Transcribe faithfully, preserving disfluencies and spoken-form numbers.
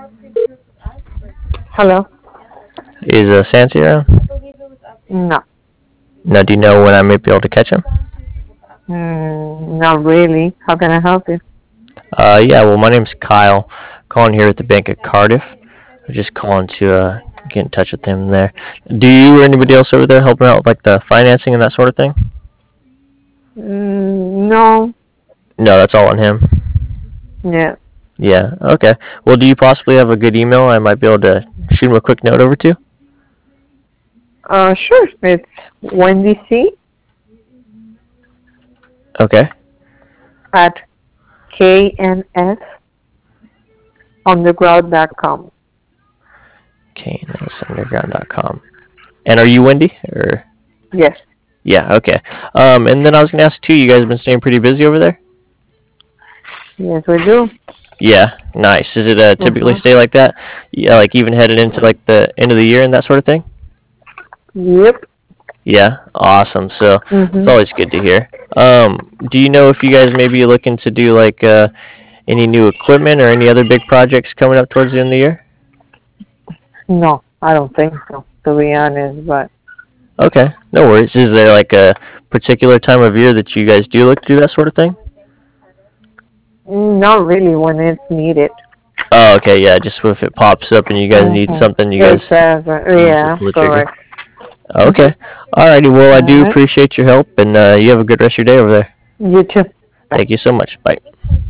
Hello? Is uh, Santi around? No. Now, do you know when I might be able to catch him? Mm, not really. How can I help you? Uh, yeah, well, my name's Kyle. Calling here at the Bank of Cardiff. I'm just calling to uh, get in touch with him there. Do you or anybody else over there helping out with like the financing and that sort of thing? Mm, no. No, that's all on him. Yeah. Yeah, okay. Well, do you possibly have a good email I might be able to shoot him a quick note over to? Uh, sure. It's Wendy C Okay. at K N S underground dot com. k n s underground dot com. And are you Wendy? Or Yes. yeah, okay. Um, and then I was gonna ask too. You guys been staying pretty busy over there? Yes, we do. Yeah, nice. Does it uh, typically Mm-hmm. stay like that? Yeah, like even headed into like the end of the year and that sort of thing? Yep. Yeah, awesome. So it's Mm-hmm. always good to hear. Um, do you know if you guys may be looking to do like uh, any new equipment or any other big projects coming up towards the end of the year? No, I don't think so, to be honest, but Okay, no worries. Is there like a particular time of year that you guys do look to do that sort of thing? not really when it's needed. Oh, okay, yeah. Just if it pops up and you guys need Mm-hmm. something, you guys Exactly. usually Yeah, pull the trigger. correct. Okay. Mm-hmm. Alrighty. Well, I All do right. appreciate your help, and uh, you have a good rest of your day over there. You too. Bye. Thank you so much. Bye.